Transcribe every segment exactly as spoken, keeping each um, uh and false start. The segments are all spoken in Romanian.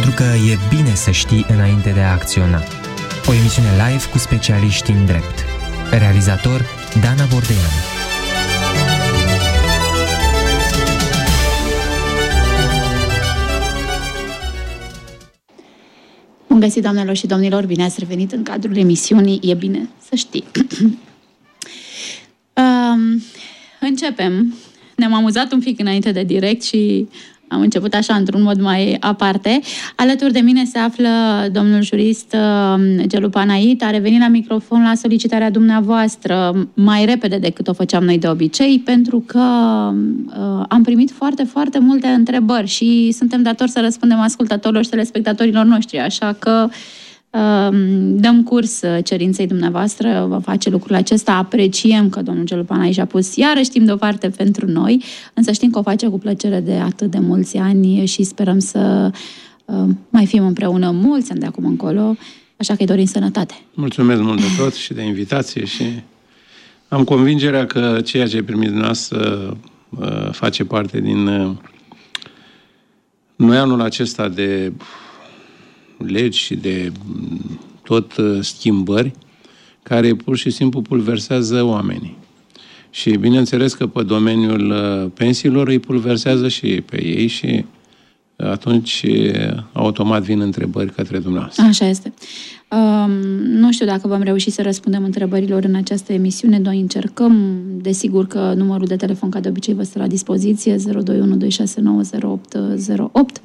pentru că e bine să știi înainte de a acționa. O emisiune live cu specialiști în drept. Realizator Dana Bordeanu. Bun găsit, doamnelor și domnilor, bine ați revenit în cadrul emisiunii E bine să știi. um, începem. Ne-am amuzat un pic înainte de direct și am început așa într-un mod mai aparte. Alături de mine se află domnul jurist Gelu Panait, a revenit la microfon la solicitarea dumneavoastră mai repede decât o făceam noi de obicei, pentru că uh, am primit foarte, foarte multe întrebări și suntem datori să răspundem ascultătorilor și telespectatorilor noștri, așa că uh, dăm curs cerinței dumneavoastră, va face lucrul acesta. Apreciem că domnul Gelu Panait și-a pus iarăși timp deoparte pentru noi, însă știm că o face cu plăcere de atât de mulți ani și sperăm să uh, mai fim împreună mulți ani de acum încolo, așa că îi dorim sănătate. Mulțumesc mult de tot și de invitație și am convingerea că ceea ce primit dumneavoastră uh, face parte din uh, noi anul acesta de legi și de tot schimbări care pur și simplu pulversează oamenii. Și bineînțeles că pe domeniul pensiilor îi pulversează și pe ei și atunci automat vin întrebări către dumneavoastră. Așa este. Um, nu știu dacă vom reuși să răspundem întrebărilor în această emisiune. Noi încercăm. Desigur că numărul de telefon, ca de obicei, vă stă la dispoziție zero doi unu doi șase nouă zero opt zero opt.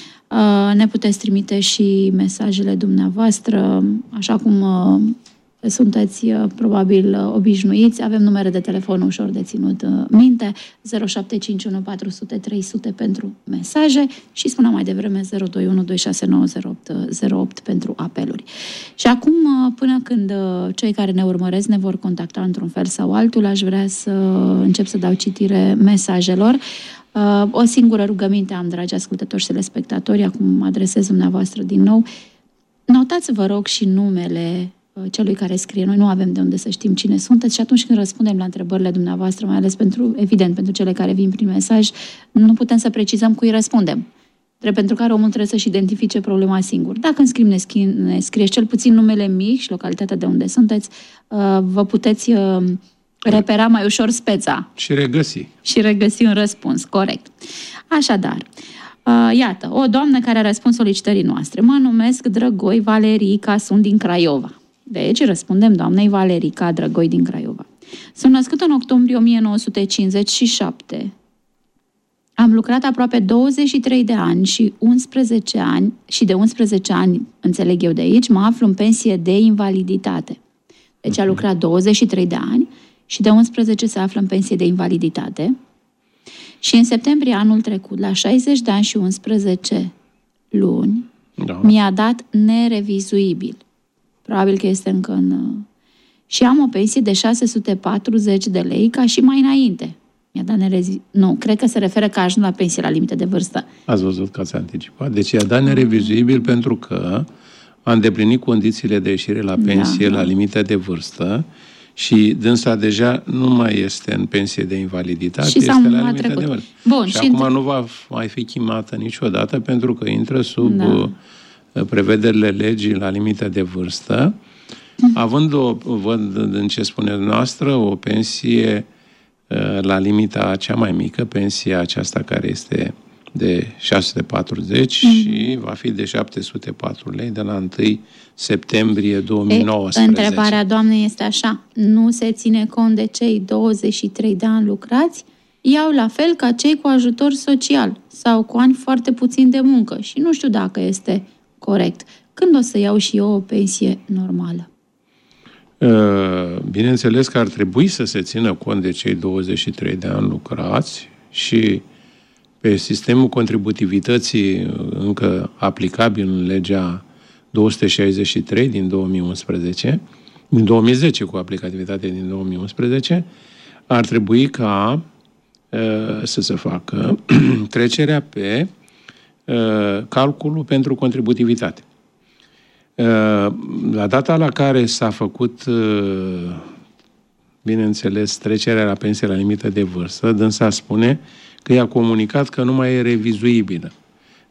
Ne puteți trimite și mesajele dumneavoastră, așa cum uh, sunteți uh, probabil uh, obișnuiți. Avem numere de telefon ușor de ținut uh, minte, zero șapte cinci unu patru zero zero trei zero zero pentru mesaje și spuneam mai devreme zero doi unu doi șase nouă zero opt zero opt pentru apeluri. Și acum, uh, până când uh, cei care ne urmăresc ne vor contacta într-un fel sau altul, aș vrea să încep să dau citire mesajelor. Uh, o singură rugăminte am, dragi ascultători și telespectatori, acum mă adresez dumneavoastră din nou. Notați, vă rog, și numele uh, celui care scrie. Noi nu avem de unde să știm cine sunteți și atunci când răspundem la întrebările dumneavoastră, mai ales pentru, evident, pentru cele care vin prin mesaj, nu putem să precizăm cui răspundem. Drept pentru care omul trebuie să-și identifice problema singur. Dacă în scriu ne, scrie, ne scrieți cel puțin numele mic și localitatea de unde sunteți, uh, vă puteți... Uh, repera mai ușor speța. Și regăsi. Și regăsi un răspuns, corect. Așadar, uh, iată, o doamnă care a răspuns solicitării noastre. Mă numesc Drăgoi Valerica, sunt din Craiova. Deci, răspundem doamnei Valerica Drăgoi din Craiova. Sunt născută în octombrie o mie nouă sute cincizeci și șapte. Am lucrat aproape douăzeci și trei de ani și unsprezece ani, și de unsprezece ani, înțeleg eu de aici, mă aflu în pensie de invaliditate. Deci a lucrat douăzeci și trei de ani și de unsprezece se află în pensie de invaliditate. Și în septembrie anul trecut, la șaizeci de ani și unsprezece luni, da, mi-a dat nerevizuibil. Probabil că este încă în... Și am o pensie de șase sute patruzeci de lei ca și mai înainte. Mi-a dat nerevizuibil. Nu, cred că se referă că a ajuns la pensie la limite de vârstă. Ați văzut că ați anticipat. Deci i-a dat nerevizuibil pentru că a îndeplinit condițiile de ieșire la pensie, da, la limite de vârstă. Și dânsa deja nu mai este în pensie de invaliditate, și este la limita trecut. de vârstă. Bun, și, și acum între... nu va mai fi chemată niciodată pentru că intră sub da. prevederile legii la limita de vârstă, având o, văd în ce spuneți noastră, o pensie la limita cea mai mică, pensia aceasta care este de șase sute patruzeci mm-hmm. și va fi de șapte sute patru lei de la întâi septembrie două mii nouăsprezece. E, întrebarea doamnei este așa: nu se ține cont de cei douăzeci și trei de ani lucrați? Iau la fel ca cei cu ajutor social sau cu ani foarte puțin de muncă și nu știu dacă este corect. Când o să iau și eu o pensie normală? Bineînțeles că ar trebui să se țină cont de cei douăzeci și trei de ani lucrați și pe sistemul contributivității încă aplicabil în legea două sute șaizeci și trei din două mii unsprezece, din două mii zece cu aplicativitate din două mii unsprezece, ar trebui ca uh, să se facă trecerea pe uh, calculul pentru contributivitate. Uh, la data la care s-a făcut, uh, bineînțeles, trecerea la pensie la limită de vârstă, dânsa spune că i-a comunicat că nu mai e revizuibilă.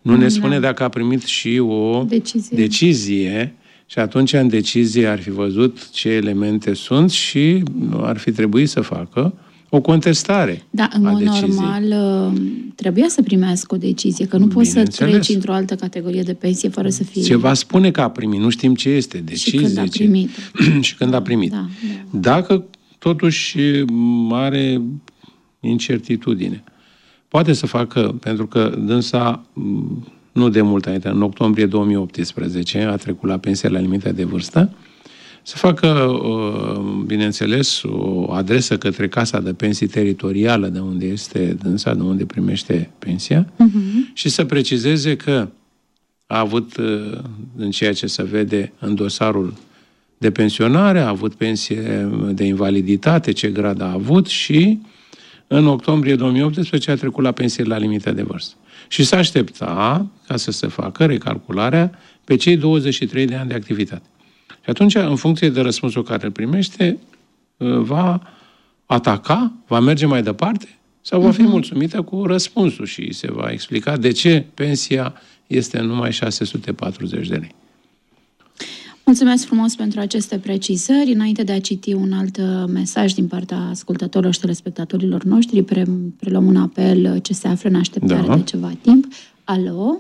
Nu ne spune dacă a primit și o decizie. decizie și atunci în decizie ar fi văzut ce elemente sunt și ar fi trebuit să facă o contestare. Da, în mod normal trebuia să primească o decizie, că nu poți să treci într-o altă categorie de pensie fără să fie... Ceva spune că a primit, nu știm ce este, decizie. Și când a primit. Ce... și când a primit. Da, da. Dacă totuși are incertitudine, poate să facă, pentru că dânsa nu de mult înainte, în octombrie două mii optsprezece, a trecut la pensie la limita de vârstă, să facă, bineînțeles, o adresă către Casa de Pensii Teritorială, de unde este dânsa, de unde primește pensia, uh-huh. și să precizeze că a avut, în ceea ce se vede în dosarul de pensionare, a avut pensie de invaliditate, ce grad a avut și în octombrie două mii optsprezece a trecut la pensie la limita de vârstă. Și s-a aștepta ca să se facă recalcularea pe cei douăzeci și trei de ani de activitate. Și atunci, în funcție de răspunsul care îl primește, va ataca, va merge mai departe sau va fi mulțumită cu răspunsul și se va explica de ce pensia este numai șase sute patruzeci de lei. Mulțumesc frumos pentru aceste precizări. Înainte de a citi un alt mesaj din partea ascultătorilor și telespectatorilor noștri, pre- preluăm un apel ce se află în așteptare da. de ceva timp. Alo?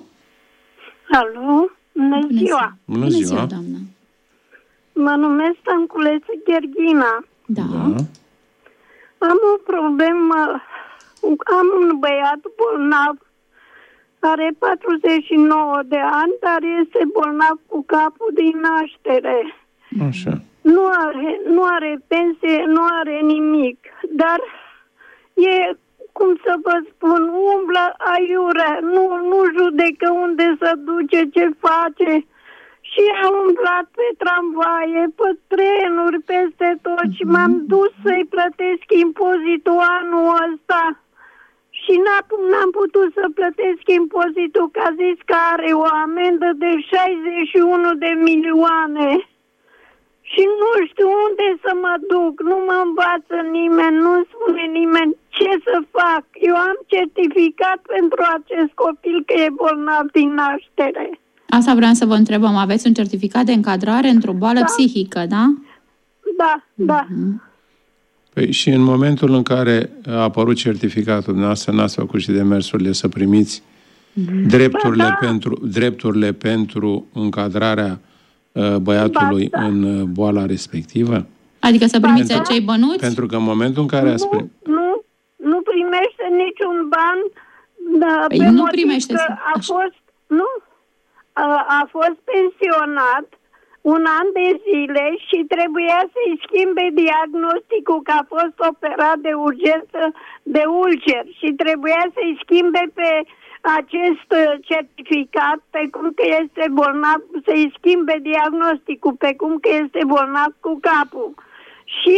Alo? Bună, Bună ziua! Bună ziua, ziua doamnă! Mă numesc Stănculeță Gherghina. Da. da. Am o problemă. Am un băiat bolnav, are patruzeci și nouă de ani, dar este bolnav cu capul din naștere. Așa. Nu are, nu are pensie, nu are nimic, dar e, cum să vă spun, umblă aiurea, nu, nu judecă unde să duce, ce face. Și am umblat pe tramvaie, pe trenuri, peste tot și m-am dus să-i plătesc impozitul anul ăsta. Și n-am putut să plătesc impozitul, că a zis că are o amendă de șaizeci și unu de milioane. Și nu știu unde să mă duc, nu mă învață nimeni, nu spune nimeni ce să fac. Eu am certificat pentru acest copil că e bolnav din naștere. Asta vreau să vă întrebăm. Aveți un certificat de încadrare într-o boală da. psihică, da? Da, da. Uh-huh. Păi și în momentul în care a apărut certificatul dumneavoastră, n-ați făcut și demersurile să primiți uh-huh. drepturile, da, da. Pentru, drepturile pentru încadrarea uh, băiatului da, da. în boala respectivă? Adică să primiți da, acei bănuți? Pentru că în momentul în care ați primit... Nu, nu, nu primește niciun ban. Da, păi pe nu primește. Că a fost, nu? A, a fost pensionat un an de zile și trebuia să-i schimbe diagnosticul, că a fost operat de urgență de ulcer și trebuia să-i schimbe pe acest certificat, pe cum că este bolnav, să-i schimbe diagnosticul, pe cum că este bolnav cu capul. Și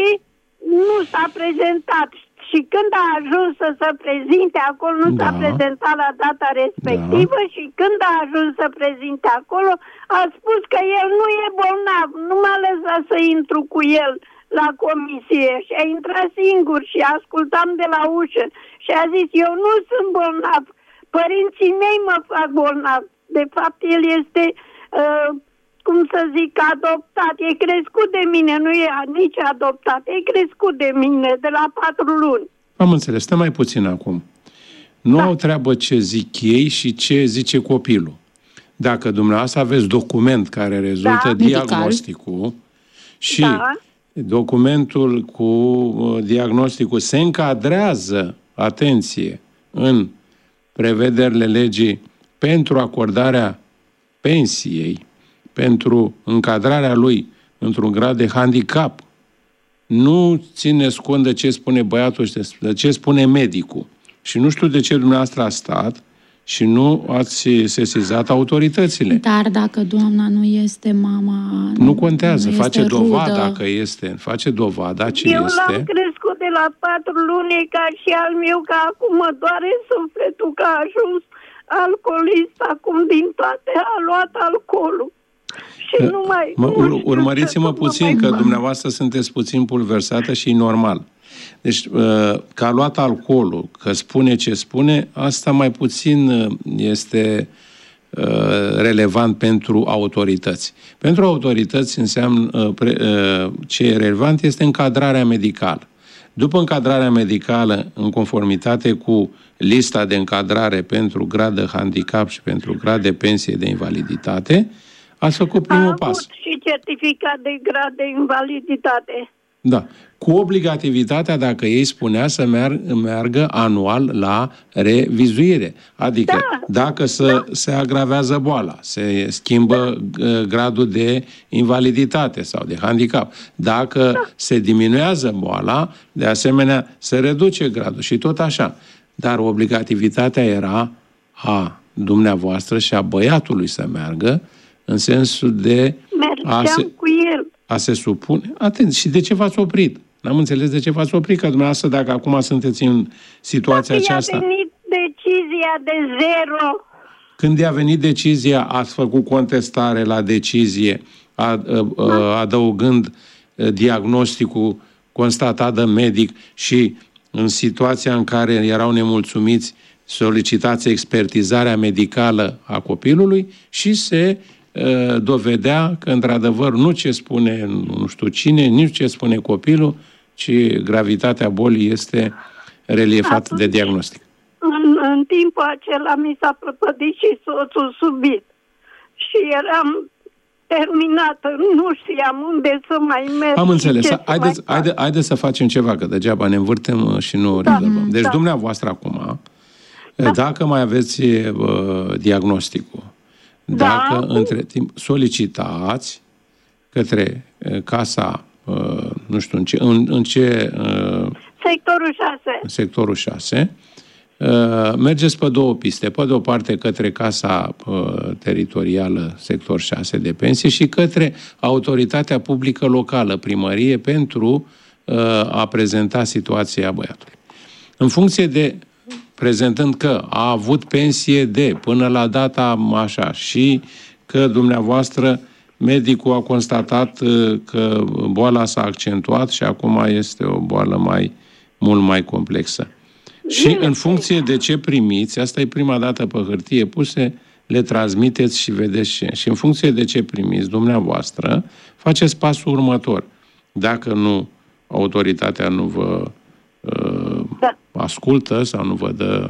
nu s-a prezentat. Și când a ajuns să se prezinte acolo, nu da. s-a prezentat la data respectivă da. și când a ajuns să prezinte acolo, a spus că el nu e bolnav, nu m-a lăsat să intru cu el la comisie și a intrat singur și ascultam de la ușă și a zis, eu nu sunt bolnav, părinții mei mă fac bolnav. De fapt, el este... Uh, cum să zic, adoptat, e crescut de mine, nu e nici adoptat, e crescut de mine, de la patru luni. Am înțeles, stă mai puțin acum. Nu da. au treabă ce zic ei și ce zice copilul. Dacă dumneavoastră aveți document care rezultă da. diagnosticul și da. documentul cu diagnosticul se încadrează, atenție, în prevederile legii pentru acordarea pensiei, pentru încadrarea lui într-un grad de handicap, nu țineți cont de ce spune băiatul și de ce spune medicul. Și nu știu de ce dumneavoastră a stat și nu ați sesizat autoritățile. Dar dacă doamna nu este mama... Nu contează, nu face dovada rudă. Dacă este, face dovada ce Eu este. Eu l-am crescut de la patru luni ca și al meu, că acum mă doare sufletul că a ajuns alcoolist acum din toate, a luat alcoolul. Și nu mai, mă, nu ur, urmăriți-mă puțin, că dumneavoastră sunteți puțin pulversată și e normal. Deci, că a luat alcoolul, că spune ce spune, asta mai puțin este relevant pentru autorități. Pentru autorități înseamnă, ce e relevant este încadrarea medicală. După încadrarea medicală, în conformitate cu lista de încadrare pentru grad de handicap și pentru grad de pensie de invaliditate, ați făcut primul pas. pas. A avut și certificat de grad de invaliditate. Da. Cu obligativitatea, dacă ei spunea, să meargă, meargă anual la revizuire. Adică, da, dacă se, da. se agravează boala, se schimbă da. gradul de invaliditate sau de handicap, dacă da. se diminuează boala, de asemenea, se reduce gradul și tot așa. Dar obligativitatea era a dumneavoastră și a băiatului să meargă în sensul de Mergeam a se, cu el. a se supune. Atent, și de ce v-ați oprit? N-am înțeles de ce v-ați oprit, că dumneavoastră, dacă acum sunteți în situația dacă aceasta... Dacă i-a venit decizia de zero... Când i-a venit decizia, ați făcut contestare la decizie, adăugând diagnosticul constatat de medic și în situația în care erau nemulțumiți, solicitați expertizarea medicală a copilului și se uh, dovedea că, într-adevăr, nu ce spune nu știu cine, nici ce spune copilul, ci gravitatea bolii este reliefată de diagnostic. În, în timpul acela mi s-a prăpădit și soțul subit și eram terminată, nu știam unde să mai merg. Am înțeles. Haideți, haide, haide să facem ceva, că degeaba ne învârtem și nu da, rezolvăm. Deci, da. dumneavoastră acum, da. dacă mai aveți uh, diagnosticul, da. dacă între timp solicitați către uh, casa, uh, nu știu, în ce... În, în ce uh, sectorul șase. Sectorul șase. Uh, mergeți pe două piste. Pe de o parte către Casa uh, Teritorială Sector șase de Pensie și către Autoritatea Publică Locală, primărie, pentru uh, a prezenta situația băiatului. În funcție de, prezentând că a avut pensie de până la data așa și că dumneavoastră medicul a constatat uh, că boala s-a accentuat și acum este o boală mai, mult mai complexă. Și în funcție de ce primiți, asta e prima dată pe hârtie puse, le transmiteți și vedeți ce. Și în funcție de ce primiți dumneavoastră, faceți pasul următor. Dacă nu, autoritatea nu vă uh, da. ascultă sau nu vă dă,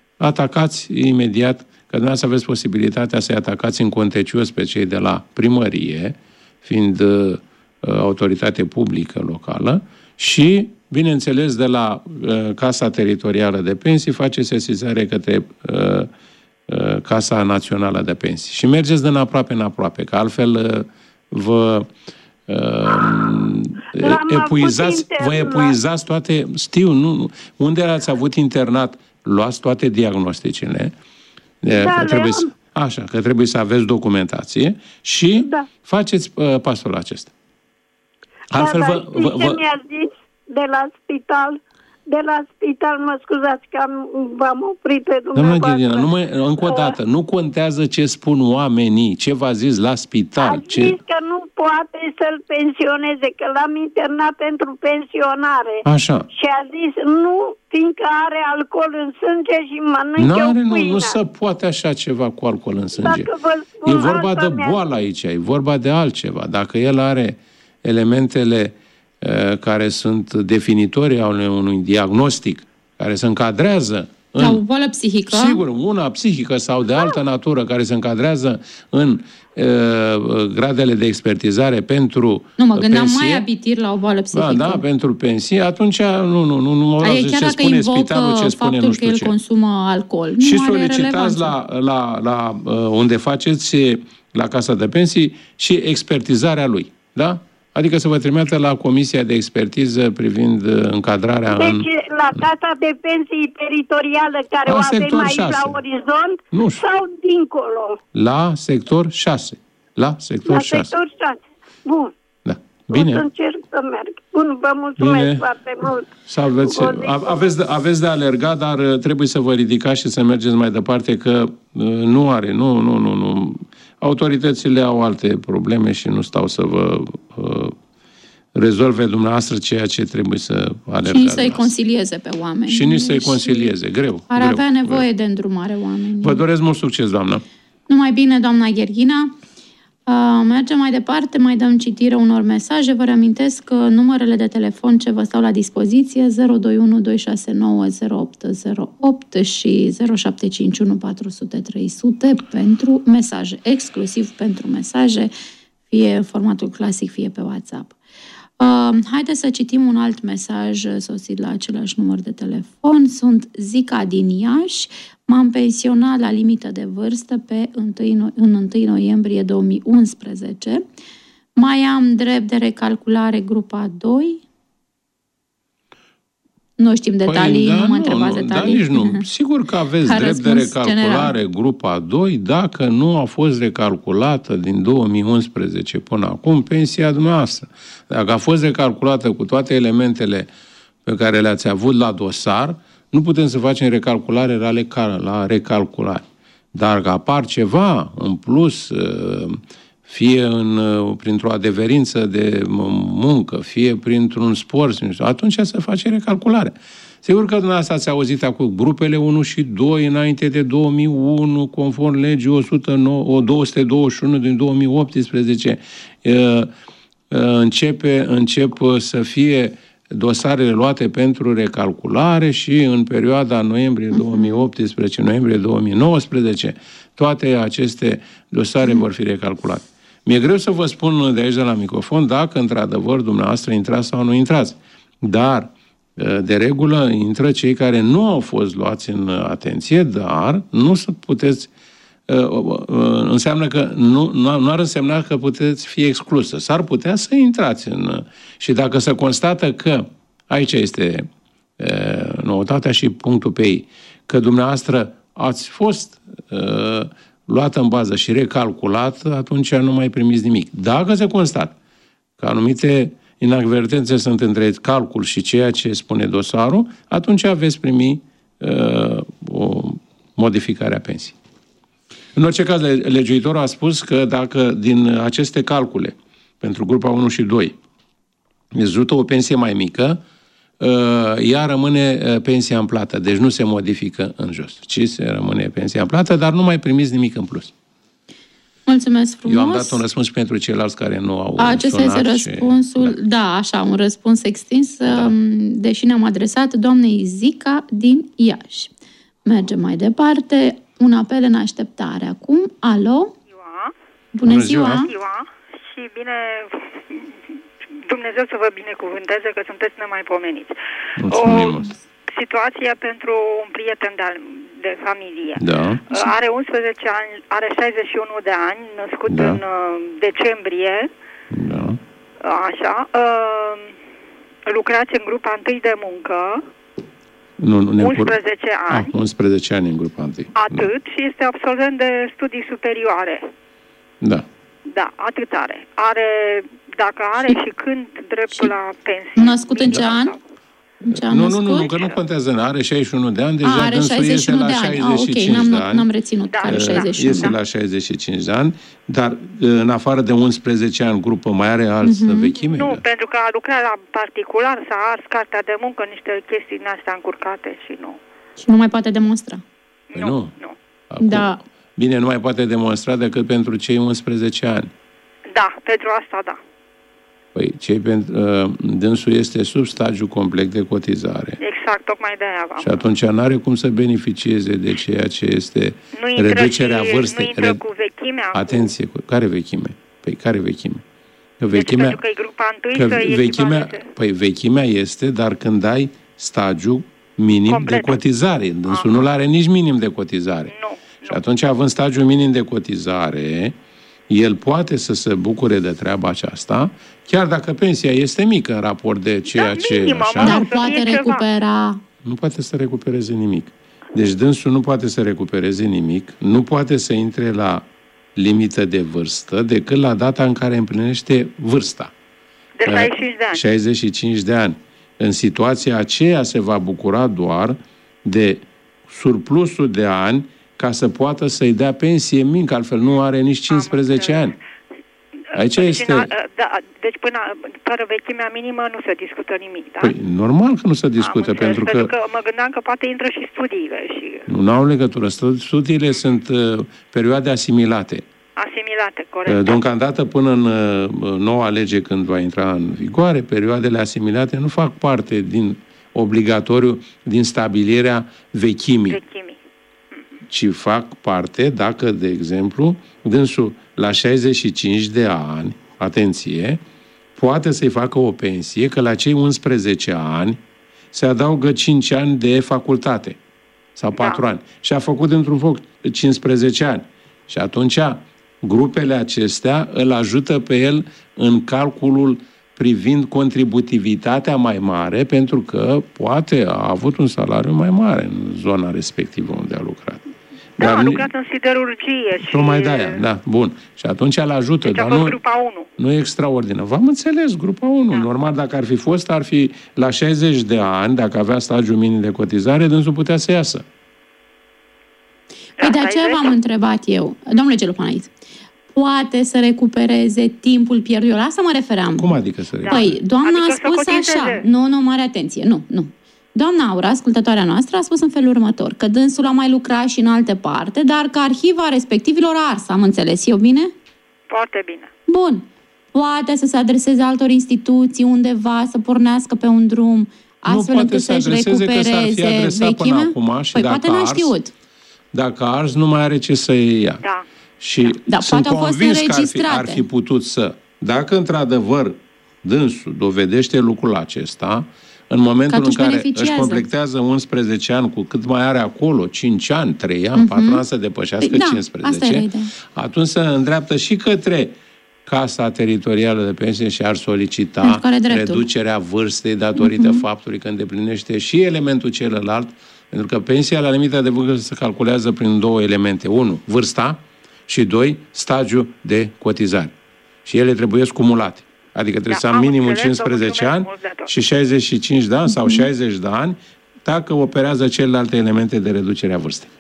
atacați imediat, că dumneavoastră aveți posibilitatea să-i atacați în contencios pe cei de la primărie, fiind uh, autoritate publică locală, și bineînțeles, de la uh, Casa Teritorială de Pensii face sesizare către uh, uh, Casa Națională de Pensii. Și mergeți din aproape în aproape, că altfel uh, vă uh, epuizați, vă epuizați toate... Știu, nu, unde ați avut internat, luați toate diagnosticele. Da, că trebuie să, așa, că trebuie să aveți documentație și da. faceți uh, pasul acesta. Altfel, da, vă, vă, vă, mi-a zis de la spital, de la spital, mă scuzați că am, v-am oprit pe dumneavoastră. Doamna Ghedina, nu mai, încă o dată, nu contează ce spun oamenii, ce v-a zis la spital. A ce... zis că nu poate să-l pensioneze, că l-am internat pentru pensionare. Așa. Și a zis, nu, fiindcă are alcool în sânge și mănâncă o pâine. Nu, nu se poate așa ceva cu alcool în sânge. Dacă vă spun, e vorba de boală aici, e vorba de altceva. Dacă el are elementele care sunt definitorii ale unui diagnostic, care se încadrează în... La o boală psihică? Sigur, una psihică sau de altă natură, care se încadrează în uh, gradele de expertizare pentru Nu, mă gândeam pensie, mai abitir la o boală psihică. Da, da, pentru pensie, atunci nu, nu, nu, nu mă rog ce spune spitalul, ce spune nu știu că el ce. consumă alcool. Nu și are solicitați la, la, la uh, unde faceți, la Casa de Pensii, și expertizarea lui, da? Adică să vă trimită la Comisia de Expertiză privind încadrarea deci, în... la Casa de Pensii Teritorială, care a, o avem aici șase. La Orizont, nu sau dincolo? La sector șase. La sector la șase. La sector șase. Bun. Da. Bine. O să încerc să merg. Bun, vă mulțumesc Bine. foarte mult. Să aveți, aveți, de, aveți de alergat, dar trebuie să vă ridicați și să mergeți mai departe, că nu are, nu, nu, nu, nu. Autoritățile au alte probleme și nu stau să vă uh, rezolve dumneavoastră ceea ce trebuie să alergați. Și nici să-i consilieze pe oameni. Și nici să-i consilieze. Greu. Ar greu, avea nevoie greu. de îndrumare oamenii. Vă doresc mult succes, doamnă. Numai bine, doamna Gherghina. Mergem mai departe, mai dăm citire unor mesaje. Vă reamintesc că numerele de telefon ce vă stau la dispoziție zero doi unu doi șase nouă zero opt zero opt și zero șapte cinci unu patru zero zero trei zero zero pentru mesaje, exclusiv pentru mesaje, fie în formatul clasic, fie pe WhatsApp. Uh, haideți să citim un alt mesaj sosit la același număr de telefon. Sunt Zica din Iași. M-am pensionat la limită de vârstă pe întâi, în întâi noiembrie două mii unsprezece. Mai am drept de recalculare grupa doi. Nu știm detalii, păi, da, nu mă nu, întrebați nu, detalii. Da, nici nu. Sigur că aveți drept de recalculare general. Grupa doi dacă nu a fost recalculată din două mii unsprezece până acum pensia dumneavoastră. Dacă a fost recalculată cu toate elementele pe care le-ați avut la dosar, nu putem să facem recalculare la recalculare. Dar dacă apar ceva în plus, fie în, printr-o adeverință de muncă, fie printr-un sport, atunci se face recalculare. Sigur că dumneavoastră ați auzit acum grupele unu și doi înainte de două mii unu, conform legii o sută nouă, două sute douăzeci și unu din două mii optsprezece, începe, încep să fie dosarele luate pentru recalculare și în perioada noiembrie două mii optsprezece-noiembrie două mii nouăsprezece toate aceste dosare vor fi recalculate. Mi-e greu să vă spun de aici de la microfon dacă într-adevăr dumneavoastră intrați sau nu intrați. Dar, de regulă, intră cei care nu au fost luați în atenție, dar nu să puteți înseamnă că nu, nu ar însemna că puteți fi exclusă. S-ar putea să intrați în... Și dacă se constată că, aici este e, noutatea și punctul pe ei, că dumneavoastră ați fost e, luată în bază și recalculată, atunci nu mai primiți nimic. Dacă se constată că anumite inadvertențe sunt între calcul și ceea ce spune dosarul, atunci veți primi e, o modificare a pensiei. În orice caz, legiuitorul a spus că dacă din aceste calcule pentru grupa unu și doi rezultă o pensie mai mică, ea rămâne pensia în plată, deci nu se modifică în jos, ci se rămâne pensia în plată, dar nu mai primiți nimic în plus. Mulțumesc frumos! Eu am dat un răspuns pentru ceilalți care nu au Acesta sunat. este răspunsul, și... da, așa, un răspuns extins, da. Deși ne-am adresat doamnei Zica din Iași. Mergem mai departe. Un apel în așteptare acum. Alo? Bună, Bună ziua! Bună ziua! Și bine, Dumnezeu să vă binecuvânteze că sunteți nemaipomeniți. Mulțumim. O situație pentru un prieten de, de familie. Da. Are unsprezece ani, are șaizeci și unu de ani, născut da. în decembrie. Da. Așa. Lucrați în grupa întâi de muncă. Nu, nu, unsprezece ani. Ah, unsprezece ani în grupa întâi. Atât, da. Și este absolvent de studii superioare. Da. Da, atât are. Are, dacă are și, și când dreptul și la pensie. Născut în ce an? Nu, nu, nu, nu, că nu contează. Are șaizeci și unu de ani, deja are șaizeci și unu de ani. Ah, ok, n-am, n-am reținut da, că are șaizeci și unu. Este la șaizeci și cinci de ani, dar în afară de unsprezece ani, grupă mai are alți uh-huh. vechime? Nu, da? pentru că a lucrat la particular, s-a ars cartea de muncă, niște chestii din astea încurcate și nu. Și nu mai poate demonstra. Păi nu, nu. nu. Acum, da. Bine, nu mai poate demonstra decât pentru cei unsprezece ani. Da, pentru asta, da. Păi, cei pentru, uh, dânsul este sub stagiu complet de cotizare. Exact, tocmai de aia v-am. Și atunci n-are cum să beneficieze de ceea ce este nu reducerea și, vârstei. Nu intră Re... cu vechimea. Atenție, cu... care vechime? Păi care vechime? Că vechimea, deci, pentru că e grupa întâi că să vechimea, Păi vechimea este, dar când ai stagiu minim complet de cotizare. Dânsul nu are nici minim de cotizare. Nu. Și atunci, având stagiu minim de cotizare, el poate să se bucure de treaba aceasta, chiar dacă pensia este mică în raport de ceea da, ce... Minimă, așa, dar poate recupera... Nu poate să recupereze nimic. Deci dânsul nu poate să recupereze nimic, nu poate să intre la limită de vârstă decât la data în care împlinește vârsta. De șaizeci și cinci de ani. șaizeci și cinci de ani. În situația aceea se va bucura doar de surplusul de ani ca să poată să-i dea pensie mică, altfel nu are nici cincisprezece ani. Aici deci, este... în, da, deci până fără vechimea minimă nu se discută nimic, da? Păi, normal că nu se discută, înțeles, pentru că... Pentru că mă gândeam că poate intră și studiile și... Nu au legătură. Studiile sunt uh, perioade asimilate. Asimilate, corect. Deocamdată până în uh, noua lege, când va intra în vigoare, perioadele asimilate nu fac parte din obligatoriu din stabilirea vechimii. Vechimii. Ci fac parte dacă, de exemplu, dânsul la șaizeci și cinci de ani, atenție, poate să-i facă o pensie, că la cei unsprezece ani se adaugă cinci ani de facultate sau patru Da. ani. Și a făcut într-un foc cincisprezece ani. Și atunci grupele acestea îl ajută pe el în calculul privind contributivitatea mai mare, pentru că poate a avut un salariu mai mare în zona respectivă unde a lucrat. Da, Dar a nu- lucrat în siderurgie și... Tocmai de-aia, da, bun. Și atunci îl ajută, Deci a dar fost nu, grupa unu. nu e extraordinar. V-am înțeles, grupa unu. Da. Normal, dacă ar fi fost, ar fi la șaizeci de ani, dacă avea stagiul minim de cotizare, dânsul putea să iasă. Păi de Da, aceea șaizeci? v-am întrebat eu, domnule Gelopanait, poate să recupereze timpul pierdut? La asta mă refeream. Cum adică să Da. Păi, doamna Adică a să spus cotizeze. așa, nu, nu, mare atenție, nu, nu. Doamna Aura, ascultătoarea noastră, a spus în felul următor, că dânsul a mai lucrat și în alte parte, dar că arhiva respectivilor a ars, am înțeles eu bine? Foarte bine. Bun. Poate să se adreseze altor instituții undeva, să pornească pe un drum, astfel poate încât să să-și adreseze, că s-ar fi recupereze adresat până vechimea? acum și Păi dacă poate n-a ars, știut. Dacă a ars, nu mai are ce să ia. Da. Și Da, sunt poate au fost convins că ar fi, înregistrate. ar fi putut să. Dacă într-adevăr dânsul dovedește lucrul acesta, în momentul în atunci care beneficiază. își completează unsprezece ani, cu cât mai are acolo, cinci ani, trei ani, patru ani să depășească Păi da, asta cincisprezece, era ideea. atunci se îndreaptă și către Casa Teritorială de Pensie și ar Pentru solicita că are dreptul. reducerea vârstei datorită faptului că îndeplinește și elementul celălalt, pentru că pensia la limită de vârstă se calculează prin două elemente. Unu, vârsta și doi, stagiul de cotizare. Și ele trebuie cumulate. Adică trebuie Da, să am am minimum înțeles, vă cincisprezece mulțumesc ani mult de tot. și șaizeci și cinci de ani sau șaizeci de ani, dacă operează celelalte elemente de reducere a vârstei.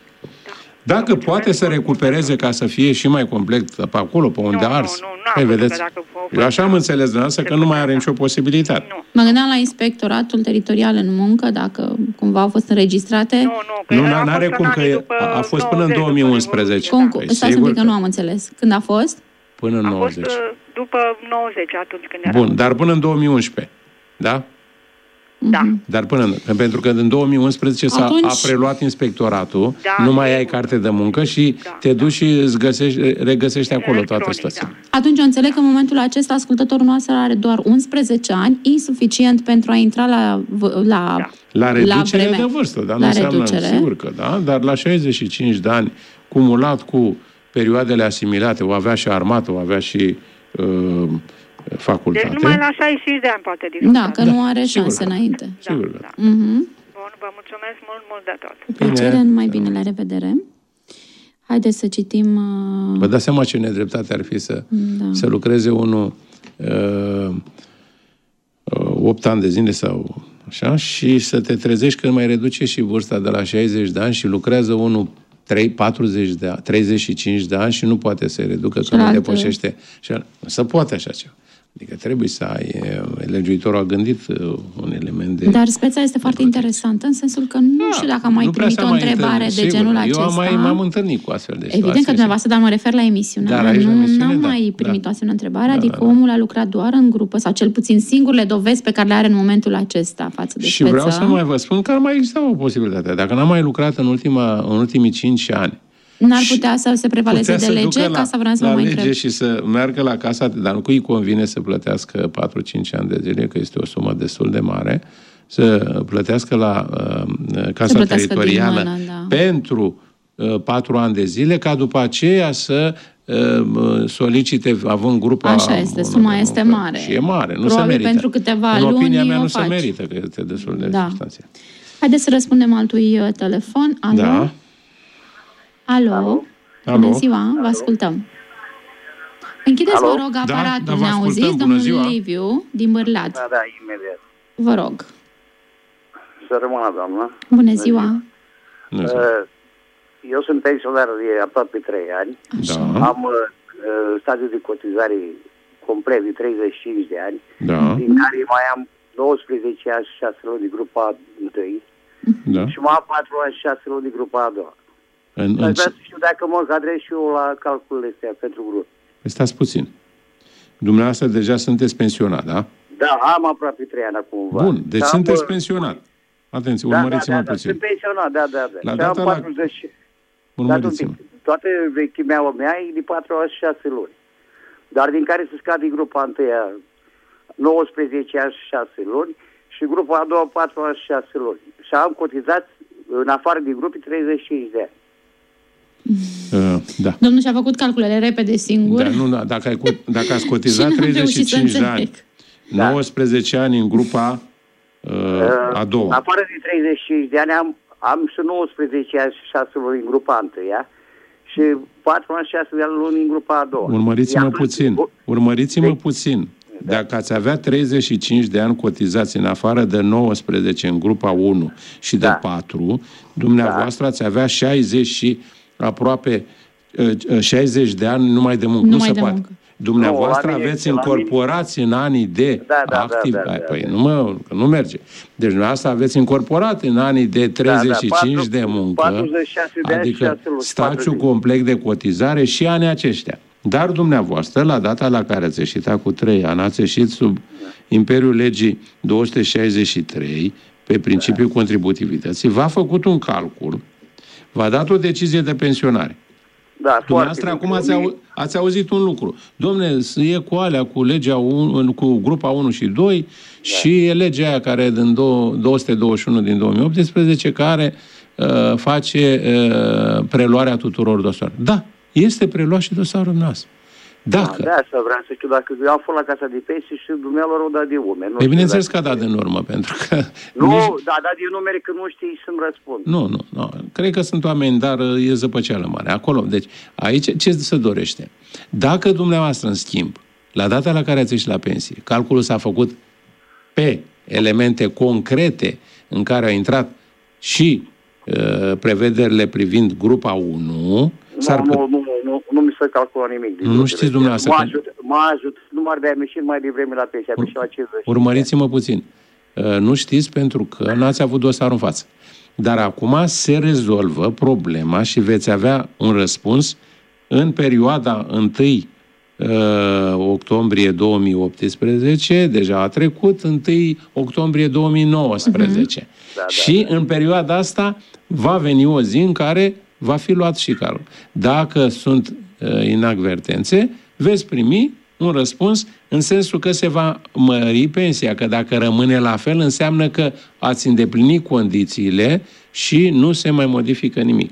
Dacă poate să recupereze ca să fie și mai complet pe acolo, pe unde Nu, a ars, nu, nu, n-am păi văzut vedeți, că dacă o eu așa am înțeles dumneavoastră că nu mai are nicio posibilitate. Nu. Mă gândeam la inspectoratul teritorial în muncă, dacă cumva au fost înregistrate. Nu, nu, că Nu, a n-are fost cum, în că anii e- după a fost până în nouăzeci, două mii unsprezece. după Concu- Păi, Stați un sigur pic că că- nu am înțeles. Când a fost? Până în A fost nouăzeci. uh, după nouăzeci, atunci când era. Bun, dar până în două mii unsprezece. Da? Da. Dar până în, pentru că în două mii unsprezece s-a Atunci- a preluat inspectoratul, Da, nu mai ai sigur. carte de muncă și Da, te duci și îți găsești, regăsești acolo toată Electronic, situația. da. Atunci eu înțeleg că în momentul acesta ascultătorul nostru are doar unsprezece ani, insuficient pentru a intra la, la, Da. La reducere vreme- de vârstă, dar nu la înseamnă, reducere. sigur că da, dar la șaizeci și cinci de ani, cumulat cu perioadele asimilate, o avea și armată, o avea și uh, facultate. Deci numai la șaizeci și cinci de ani poate discuta. Da, că nu are sigur. șanse înainte. Sigur că Da. Mhm. Bun, vă mulțumesc mult, mult de tot. Cu plăcere, numai bine, la revedere. Haideți să citim... Uh... Vă dați seama ce nedreptate ar fi să, Da. să lucreze unul uh, uh, opt ani de zile sau așa și să te trezești când mai reduce și vârsta de la șaizeci de ani și lucrează unul trei, patruzeci de ani, treizeci și cinci de ani și nu poate să-i reducă că nu Celălalt- depășește. Și să poate așa ceva. Adică trebuie să ai... Legiuitorul a gândit uh, un element de... Dar speța este foarte interesantă, în sensul că nu știu dacă am mai nu prea primit s-a o mai întrebare întâlnit, de sigur. genul Eu acesta. am mai, m-am întâlnit cu astfel de situații. Evident că dumneavoastră, dar mă refer la emisiunea. Dar aici, la nu emisiune, am da, mai primit da. o asemenea întrebare, Da, adică da, da. omul a lucrat doar în grupă sau cel puțin singurele dovezi pe care le are în momentul acesta față de Și speță. vreau să mai vă spun că ar mai exista o posibilitate. Dacă n-am mai lucrat în, ultima, în ultimii cinci ani, N-ar și putea să se prevaleze putea de să lege? ducă Ca la, să vreau să la vă mai lege întreb. și să meargă la casa, dar nu cui convine să plătească patru cinci ani de zile, că este o sumă destul de mare, să plătească la uh, casa plătească din teritorială mână, da. pentru uh, patru ani de zile, ca după aceea să uh, solicite, având grupa... Așa este, suma este mare. Și e mare, nu Probabil se merită. pentru câteva în luni opinia mea o nu faci. se merită, că este destul de Da. substanțial. Haideți să răspundem altui uh, telefon. Alo? Da. Alo? Alo? Bună ziua, vă ascultăm. Închideți, Alo? vă rog, Da, aparatul. da, vă Ne ascultăm. auziți, Bună domnul ziua. Liviu, din Bârlad. Da, da, imediat. Vă rog. Să rămână, doamnă. Bună ziua. Nu știu. Uh, Eu sunt pensionar de aproape trei ani. Așa. Da. Am uh, uh, stadiul de cotizare complet de treizeci și cinci de ani, Da. din care mai am douăsprezece ani și șase luni de grupa întâi Da. și mai am patru ani și șase luni de grupa a doua. În, Aș în... vrea să știu dacă mă încadrez și eu la calculele astea pentru grup. Stați puțin. Dumneavoastră deja sunteți pensionat, da? Da, am aproape trei ani acum. Bun, deci da, sunteți bă... pensionat. Atenție, Da, urmăriți-mă da, da, puțin. sunt pensionat, da, da, da. La și data am la- patruzeci. Urmăriți-mă. Toată vechimea mea e de patru ani și șase luni. Dar din care se scade grupa întâia nouăsprezece ani și șase luni și grupa a doua patru ani și șase luni. Și am cotizat în afară de grupi treizeci și cinci de ani. Uh, da. Domnul și-a făcut calculele repede singur. Da, nu, da, dacă, ai, co- dacă ați cotizat Și n-am treizeci și reușit să cinci de înțeleg. ani, nouăsprezece ani în grupa uh, a În doua. afară de treizeci și cinci de ani am, am și nouăsprezece ani și șase luni în grupa întâia și patru ani și șase luni în grupa a doua. Urmăriți-mă Iar puțin. atunci- Urmăriți-mă Deci- puțin. Dacă ați avea treizeci și cinci de ani cotizați în afară de nouăsprezece în grupa unu și de Da. patru, dumneavoastră ați avea șaizeci și aproape uh, șaizeci de ani numai de muncă. Numai nu se de poate. muncă. Dumneavoastră Nu, la mine- aveți la mine- incorporați în anii de Da, da, da, activ. da, da, Ai, da. păi nu, mă, că nu merge. Deci dumneavoastră aveți incorporat în anii de treizeci și cinci patru- de muncă, patruzeci și șase de ani și adică șase luni, stațiu patruzeci. complet de cotizare și anii aceștia. Dar dumneavoastră, la data la care ați ieșit cu trei ani, ați ieșit sub Imperiul Legii două sute șaizeci și trei, pe principiul contributivității, v-a făcut un calcul, v-a dat o decizie de pensionare. Da, Dumneavoastră foarte acum ați, bine. au, ați auzit un lucru. Dom'le, e cu alea, cu legea unu, cu grupa unu și doi da. și e legea aia care e din două sute douăzeci și unu din două mii optsprezece care uh, face uh, preluarea tuturor dosarelor. Da, este preluat și dosarul nostru. Dacă... Da, asta vreau să știu, dacă eu am fost la casa de pensii și dumneavoastră o dat de ume. Păi bineînțeles că a dat în urmă, pentru că... Nu, nici... da, da, de numere că nu știi să-mi răspund. Nu, nu, nu. Cred că sunt oameni, dar e zăpăceală mare. Acolo, deci, aici ce se dorește? Dacă dumneavoastră, în schimb, la data la care ați ieșit la pensie, calculul s-a făcut pe elemente concrete în care au intrat și uh, prevederile privind grupa unu, s-ar Nu, put... nu, nu, nu, nu mi se calculă nimic. din Nu lucrurile știți astea. dumneavoastră Mă că- ajut, mă ajut, nu m-ar de ieșit mai devreme la pensie, am ieșit la cincizeci. Urmăriți-mă puțin. Uh, Nu știți pentru că n-ați avut dosarul în față. Dar acum se rezolvă problema și veți avea un răspuns în perioada întâi octombrie două mii optsprezece, deja a trecut, întâi octombrie două mii nouăsprezece. Uh-huh. Da, da, și în perioada asta va veni o zi în care va fi luat și calul. Dacă sunt uh, inadvertențe, veți primi un răspuns în sensul că se va mări pensia, că dacă rămâne la fel, înseamnă că ați îndeplinit condițiile și nu se mai modifică nimic.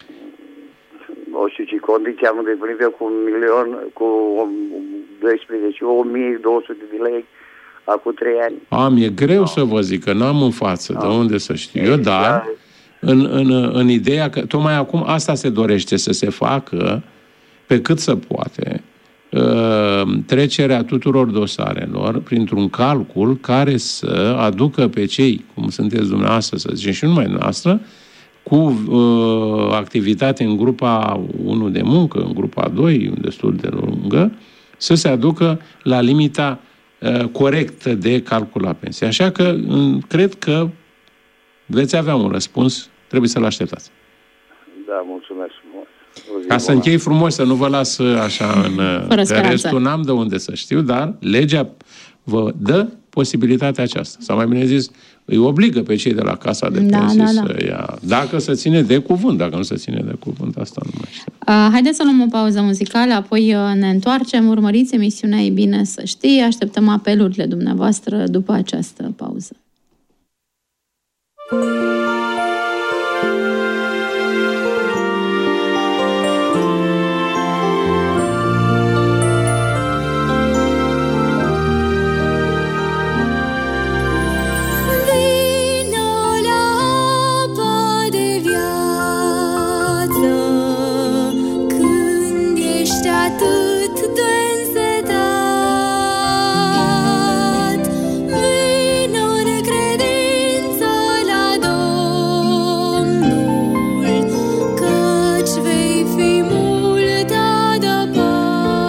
O știu ce condiții am îndeplinit eu cu un milion, cu doisprezece, o mie două sute de lei, acum trei ani. Am, e greu no. să vă zic, că n-am în față, no. de unde să știu eu, dar în, în, în ideea că tocmai acum asta se dorește să se facă pe cât se poate, trecerea tuturor dosarelor printr-un calcul care să aducă pe cei, cum sunteți dumneavoastră, să zicem, și nu numai noastră, cu uh, activitate în grupa unu de muncă, în grupa doi, destul de lungă, să se aducă la limita uh, corectă de calcul la pensie. Așa că uh, cred că veți avea un răspuns, trebuie să-l așteptați. Da, mulțumesc frumos. Ca să închei frumos, să nu vă las așa în... Fără că speranță. restul n-am de unde să știu, dar legea vă dă posibilitatea aceasta. Sau mai bine zis, îi obligă pe cei de la Casa de Da, Pensii da, da. să ia... Dacă se ține de cuvânt, dacă nu se ține de cuvânt, asta nu mai știu. Uh, haideți să luăm o pauză muzicală, apoi uh, ne întoarcem. Urmăriți emisiunea E bine să știi. Așteptăm apelurile dumneavoastră după această pauză. Vino la apa de viață, când ești atât de însetat. Vino în credință la Domnul, căci vei fi mult adăpat.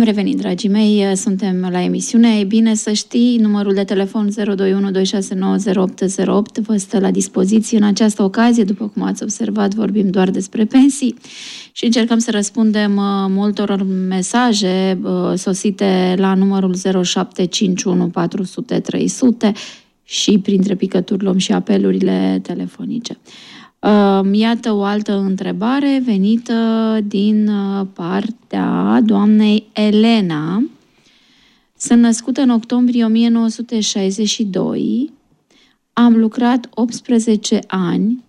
Am revenit, dragii mei, suntem la emisiune. E bine să știi, numărul de telefon zero doi unu doi șase nouă zero opt zero opt vă stă la dispoziție în această ocazie. După cum ați observat, vorbim doar despre pensii și încercăm să răspundem multor mesaje sosite la numărul zero șapte cinci unu patru zero zero trei zero zero și printre picături luăm și apelurile telefonice. Iată o altă întrebare venită din partea doamnei Elena. Sunt născută în octombrie o mie nouă sute șaizeci și doi, am lucrat optsprezece ani,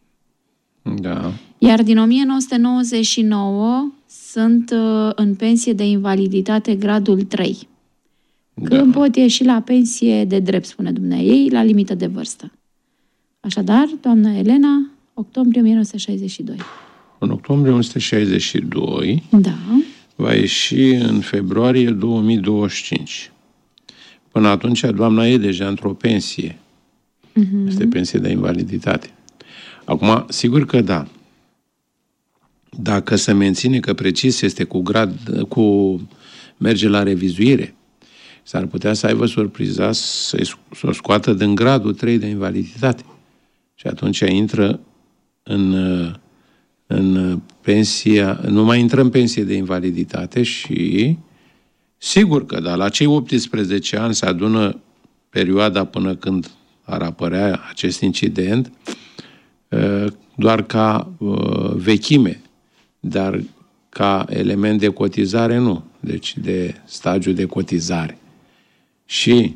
da. Iar din o mie nouă sute nouăzeci și nouă sunt în pensie de invaliditate gradul trei. Când da. pot ieși la pensie de drept, spune dumneaei, la limită de vârstă. Așadar, doamna Elena, octombrie o mie nouă sute șaizeci și doi. În octombrie o mie nouă sute șaizeci și doi da. va ieși în februarie două mii douăzeci și cinci. Până atunci, doamna e deja într-o pensie. Uh-huh. Este pensie de invaliditate. Acum, sigur că da. Dacă se menține că precis este cu grad, cu merge la revizuire, s-ar putea să aibă surpriza să o scoată din gradul trei de invaliditate. Și atunci intră în, în pensia, nu mai intră în pensie de invaliditate și sigur că da, la cei optsprezece ani se adună perioada până când ar apărea acest incident doar ca vechime, dar ca element de cotizare nu, deci de stagiu de cotizare. Și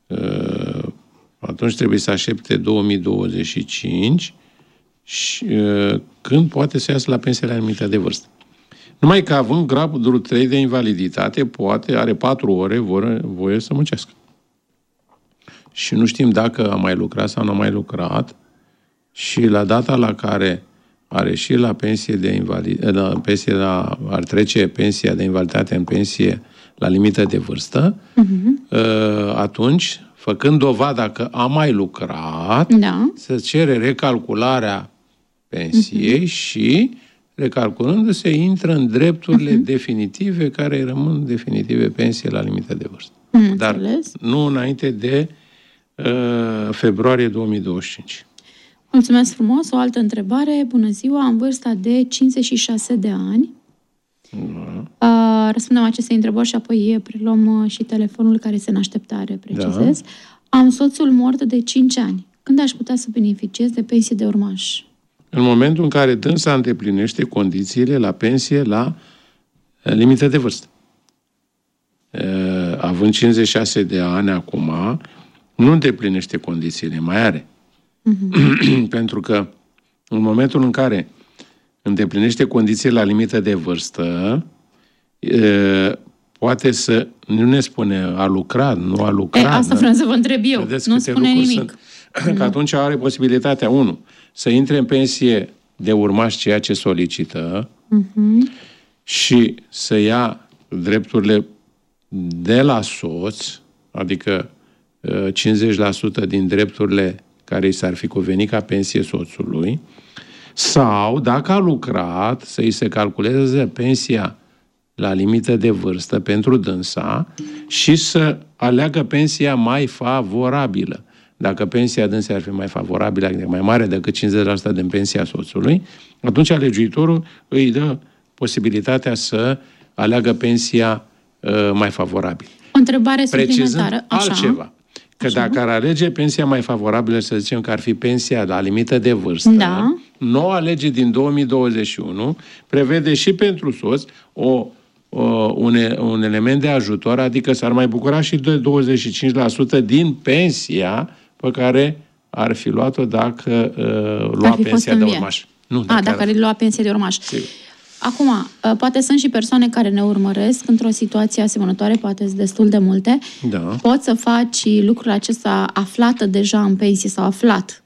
atunci trebuie să aștepte două mii douăzeci și cinci și când poate să iasă la pensie la limită de vârstă. Numai că având gradul trei de invaliditate, poate, are patru ore voie să muncească. Și nu știm dacă a mai lucrat sau nu a mai lucrat și la data la care ar ieși la pensie de invaliditate, la pensie la, ar trece pensia de invaliditate în pensie la limită de vârstă, uh-huh. atunci, făcând dovada că a mai lucrat, da. se cere recalcularea pensiei uh-huh. și, recalculându-se, intră în drepturile uh-huh. definitive, care rămân definitive pensie la limită de vârstă. Uh-huh. Dar nu înainte de uh, februarie două mii douăzeci și cinci. Mulțumesc frumos. O altă întrebare. Bună ziua, am vârsta de cincizeci și șase de ani. Da. Uh, răspundem acestei întrebări și apoi preluăm și telefonul care este în așteptare, precizez. Da. Am soțul mort de cinci ani. Când aș putea să beneficiez de pensie de urmaș? În momentul în care dânsa îndeplinește condițiile la pensie la limită de vârstă. Uh, având cincizeci și șase de ani acum, nu îndeplinește condițiile, mai are. Uh-huh. Pentru că în momentul în care îndeplinește condiții la limită de vârstă, e, poate să, nu ne spune a lucrat, nu a lucrat. E, asta vreau să vă întreb eu, Vedeți nu spune nimic. Sunt, că atunci are posibilitatea, unu, să intre în pensie de urmaș ceea ce solicită uh-huh. și să ia drepturile de la soț, adică cincizeci la sută din drepturile care i s-ar fi cuvenit ca pensie soțului, sau, dacă a lucrat, să îi se calculeze pensia la limită de vârstă pentru dânsa și să aleagă pensia mai favorabilă. Dacă pensia dânsei ar fi mai favorabilă, adică mai mare decât cincizeci la sută din pensia soțului, atunci legiuitorul îi dă posibilitatea să aleagă pensia uh, mai favorabilă. O întrebare suplimentară. Așa. Altceva. Că Așa. dacă ar alege pensia mai favorabilă, să zicem că ar fi pensia la limită de vârstă, da. noua lege din două mii douăzeci și unu prevede și pentru soț o, o, un, un element de ajutor, adică s-ar mai bucura și de douăzeci și cinci la sută din pensia pe care ar fi luat-o dacă uh, lua pensia de urmaș. Nu, A, dacă ar lua pensia de urmaș. Sigur. Acum, poate sunt și persoane care ne urmăresc într-o situație asemănătoare, poate sunt destul de multe. Da. Poți să faci lucrul acesta aflată deja în pensie sau aflat.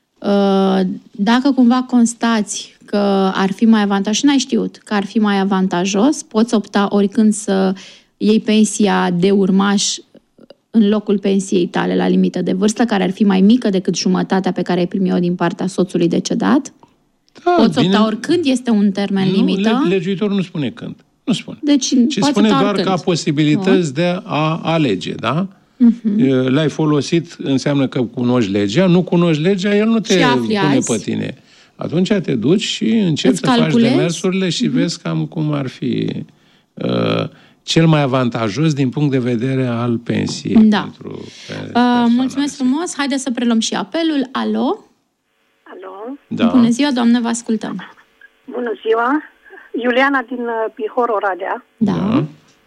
Dacă cumva constați că ar fi mai avantajos și n-ai știut că ar fi mai avantajos, poți opta oricând să iei pensia de urmaș în locul pensiei tale la limită de vârstă, care ar fi mai mică decât jumătatea pe care ai primit-o din partea soțului decedat. Da, poți opta oricând, este un termen nu, limită. Legiuitorul nu spune când. Nu spune. Deci, ci spune doar ca posibilități de a alege, da? Uh-huh. L-ai folosit, înseamnă că cunoști legea, nu cunoști legea, el nu te pune azi. pe tine. Atunci te duci și începi Îți să calculezi? faci demersurile și uh-huh. vezi cam cum ar fi uh, cel mai avantajos din punct de vedere al pensiei. Da. Pentru uh, mulțumesc frumos. Haideți să preluăm și apelul. Alo? Alo? Da. Bună ziua, doamnă, vă ascultăm. Bună ziua! Iuliana din Bihor, Oradea. Da. Da.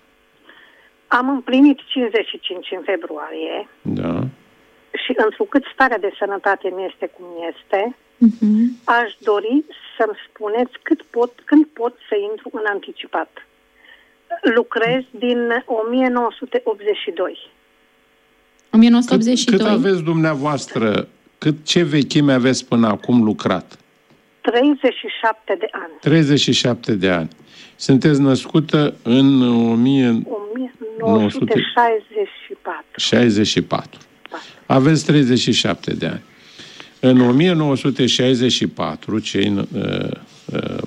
Am împlinit cincizeci și cinci în februarie Da. și întrucât starea de sănătate mi este cum este, Uh-huh. aș dori să-mi spuneți cât pot, când pot să intru în anticipat. Lucrez din o mie nouă sute optzeci și doi. o mie nouă sute optzeci și doi. Cât, cât aveți dumneavoastră, cât, ce vechime aveți până acum lucrat? treizeci și șapte de ani. treizeci și șapte de ani. Sunteți născută în o mie nouă sute șaizeci și patru. șaizeci și patru. Aveți treizeci și șapte de ani. În o mie nouă sute șaizeci și patru, cei, uh, uh,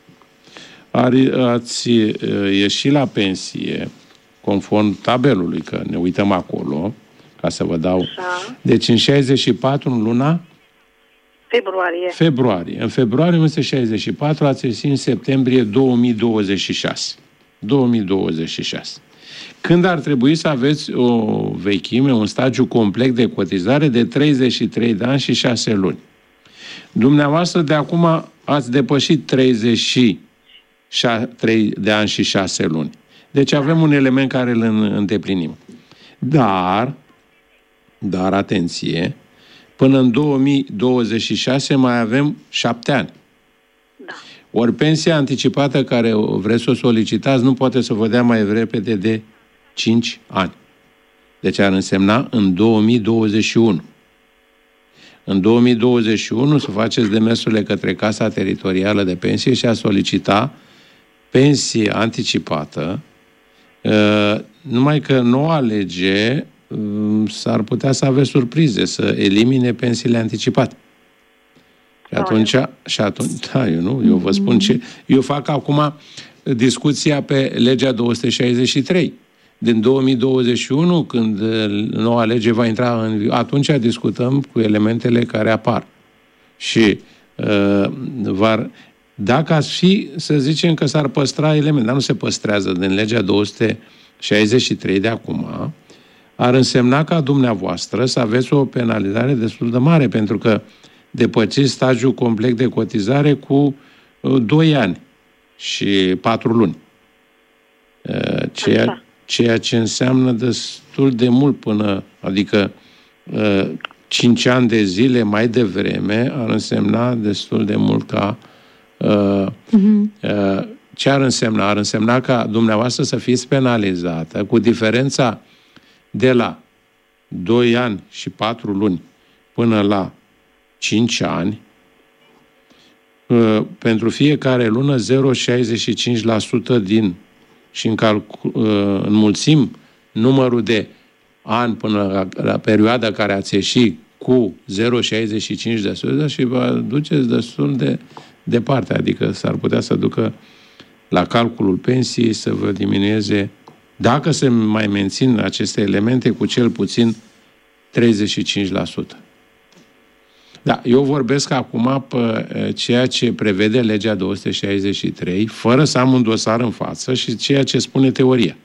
ari, ați uh, ieșit la pensie, conform tabelului, că ne uităm acolo, ca să vă dau... Da. Deci în șaizeci și patru, în luna... Februarie. Februarie. În februarie o mie nouă sute șaizeci și patru ați ieșit în septembrie două mii douăzeci și șase. două mii douăzeci și șase. Când ar trebui să aveți o vechime, un stagiu complet de cotizare de treizeci și trei de ani și șase luni. Dumneavoastră de acum ați depășit treizeci și trei de ani și șase luni. Deci avem un element care îl îndeplinim. Dar, dar atenție, până în două mii douăzeci și șase mai avem șapte ani. Da. Ori pensia anticipată care vreți să o solicitați nu poate să vă dea mai repede de cinci ani. Deci ar însemna în două mii douăzeci și unu. În două mii douăzeci și unu să faceți demersurile către Casa Teritorială de Pensie și a solicita pensie anticipată, numai că noua lege s-ar putea să aveți surprize, să elimine pensiile anticipate. Și atunci, și atunci, da, eu nu, eu vă spun ce, eu fac acum discuția pe legea două sute șaizeci și trei. Din două mii douăzeci și unu, când noua lege va intra în... Atunci discutăm cu elementele care apar. Și uh, var, dacă ați fi, să zicem că s-ar păstra elemente, dar nu se păstrează din legea două sute șaizeci și trei de acum, ar însemna ca dumneavoastră să aveți o penalizare destul de mare, pentru că depășiți stagiul complet de cotizare cu uh, doi ani și patru luni. Uh, ceea, ceea ce înseamnă destul de mult până, adică uh, cinci ani de zile mai devreme ar însemna destul de mult ca uh, uh-huh. uh, ce ar însemna? Ar însemna ca dumneavoastră să fiți penalizată cu diferența de la doi ani și patru luni până la cinci ani, uh, pentru fiecare lună zero virgulă șaizeci și cinci la sută din și în calcul, uh, înmulțim numărul de ani până la, la perioada care ați ieșit cu zero virgulă șaizeci și cinci la sută și vă duceți destul de departe, adică s-ar putea să ducă la calculul pensiei să vă diminueze, dacă se mai mențin aceste elemente, cu cel puțin treizeci și cinci la sută. Da, eu vorbesc acum pe ceea ce prevede legea două sute șaizeci și trei, fără să am un dosar în față și ceea ce spune teoria.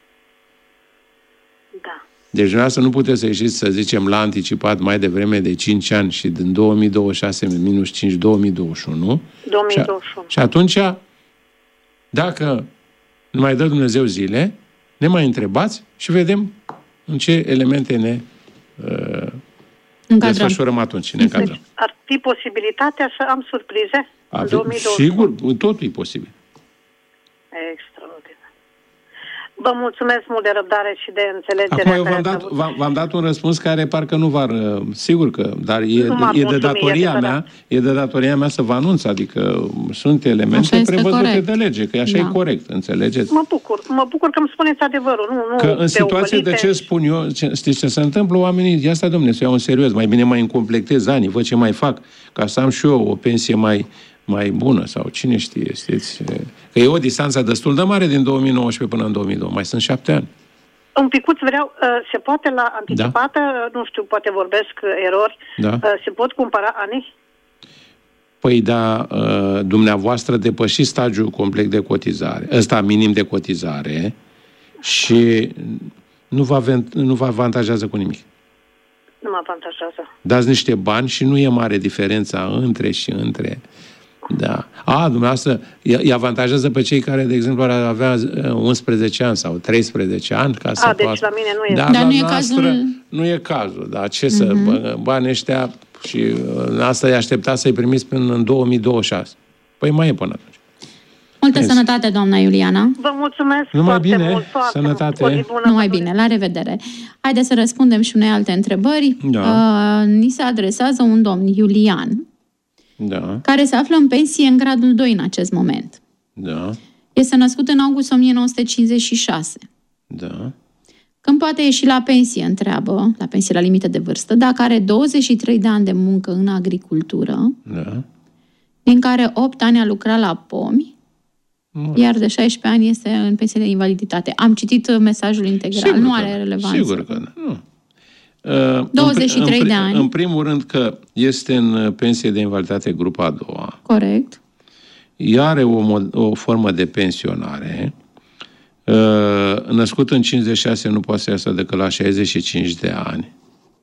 Da. Deci dumneavoastră nu puteți să ieșiți, să zicem, la anticipat mai devreme de cinci ani și din două mii douăzeci și șase minus cinci, două mii douăzeci și unu. două mii douăzeci și unu. Și, și atunci, dacă ne mai dă Dumnezeu zile, ne mai întrebați și vedem în ce elemente ne uh, desfășurăm atunci. Ne încadrăm. Deci, ar fi posibilitatea să am surprize Ave- în două mii douăzeci și unu? Sigur, totul e posibil. Extraordinar. Vă mulțumesc mult de răbdare și de înțelegere. Acum eu v-am dat, v-am, v-am dat un răspuns care parcă nu v-ar... Sigur că, dar e, e de datoria mea, e de datoria mea să vă anunț, adică sunt elemente prevăzute corect. de lege, că așa da. e corect, înțelegeți? Mă bucur, mă bucur că îmi spuneți adevărul, nu, nu că în situație de ce spun eu, ce, știți ce se întâmplă, oamenii, ia stai, dom'le, să iau în serios, mai bine mai îmi completez anii, văd ce mai fac, ca să am și eu o pensie mai, mai bună sau cine știe, știți? Că e o distanță destul de mare din două mii nouăsprezece până în două mii doi. Mai sunt șapte ani. Un picuț vreau, se poate la anticipată, da. Nu știu, poate vorbesc erori, da. Se pot cumpăra anii? Păi da, dumneavoastră depășiți stagiul complet de cotizare, ăsta minim de cotizare și nu vă, nu vă avantajează cu nimic. Nu mă avantajează. Dați niște bani și nu e mare diferența între și între. Da. A, dumneavoastră, îi avantajează pe cei care, de exemplu, ar avea unsprezece ani sau treisprezece ani. Ca să A, deci poată... la mine nu e. Da, Dar la nu e cazul... Nu e cazul, dar ce să... Uh-huh. Banii ăștia și asta îi aștepta să-i primiți până în două mii douăzeci și șase. Păi mai e până atunci. Multă Vezi. Sănătate, doamna Iuliana. Vă mulțumesc Numai foarte bine, mult. Foarte sănătate. mult. Numai bine, la revedere. Haideți să răspundem și unei alte întrebări. Da. Uh, ni se adresează un domn, Iulian, da. care se află în pensie în gradul doi în acest moment. Da. Este născut în august o mie nouă sute cincizeci și șase. Da. Când poate ieși la pensie, întreabă, la pensie la limită de vârstă, dacă are douăzeci și trei de ani de muncă în agricultură, Da. din care opt ani a lucrat la pomi, Nu. iar de șaisprezece ani este în pensie de invaliditate. Am citit mesajul integral, Sigur nu că, are relevanță. Sigur că nu. Uh, douăzeci și trei în, de ani. În primul rând că este în pensie de invaliditate grupa a doua. Corect. Ea are o, o formă de pensionare. Uh, născut în cincizeci și șase nu poate să iasă decât la șaizeci și cinci de ani.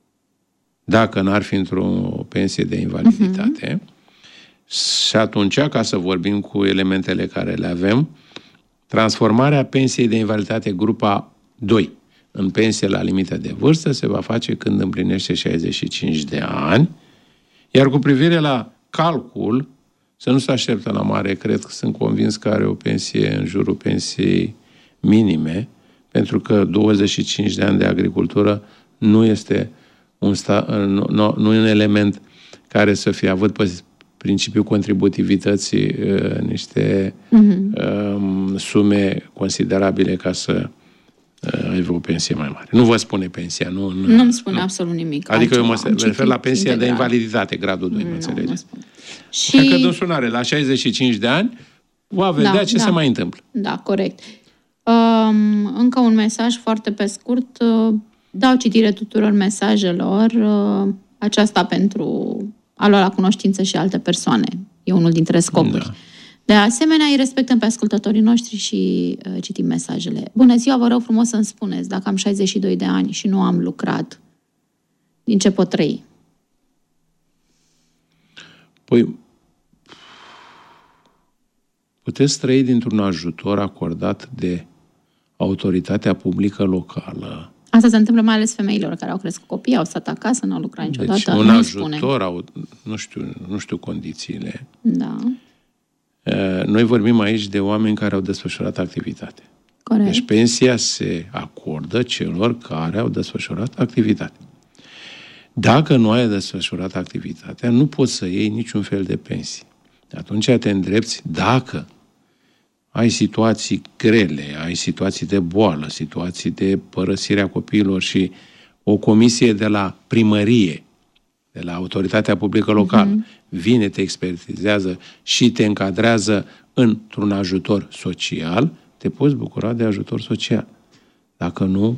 Dacă n-ar fi într-o pensie de invaliditate. Uh-huh. Și atunci, ca să vorbim cu elementele care le avem, transformarea pensiei de invaliditate grupa doi în pensie la limită de vârstă se va face când împlinește șaizeci și cinci de ani, iar cu privire la calcul, să nu se așteptă la mare, cred că sunt convins că are o pensie în jurul pensiei minime, pentru că douăzeci și cinci de ani de agricultură nu este un, sta, nu, nu, nu un element care să fie avut pe principiul contributivității uh, niște uh-huh. um, sume considerabile ca să uh, ai o pensie mai mare. Nu vă spune pensia, nu... Nu Nu-mi spune nu. absolut nimic. Adică eu mă refer la pensia de invaliditate, gradul doi, nu, mă înțelegeți? Și... Dacă dânsul are la șaizeci și cinci de ani, va vedea da, ce da. se mai întâmplă. Da, corect. Um, încă un mesaj foarte pe scurt. Uh, dau citire tuturor mesajelor. Uh, aceasta pentru a lua la cunoștință și alte persoane. E unul dintre scopuri. Da. De asemenea, îi respectăm pe ascultătorii noștri și uh, citim mesajele. Bună ziua, vă rog frumos să-mi spuneți, dacă am șaizeci și doi de ani și nu am lucrat, din ce pot trăi? Păi, puteți trăi dintr-un ajutor acordat de autoritatea publică locală. Asta se întâmplă mai ales femeilor care au crescut copii, au stat acasă, nu au lucrat niciodată. Deci un ajutor, au, nu, știu, nu știu condițiile. Da. Noi vorbim aici de oameni care au desfășurat activitate. Corect. Deci pensia se acordă celor care au desfășurat activitate. Dacă nu ai desfășurat activitatea, nu poți să iei niciun fel de pensie. Atunci te îndrepți dacă ai situații grele, ai situații de boală, situații de părăsirea copiilor și o comisie de la primărie, de la autoritatea publică locală, uh-huh. vine, te expertizează și te încadrează într-un ajutor social, te poți bucura de ajutor social. Dacă nu,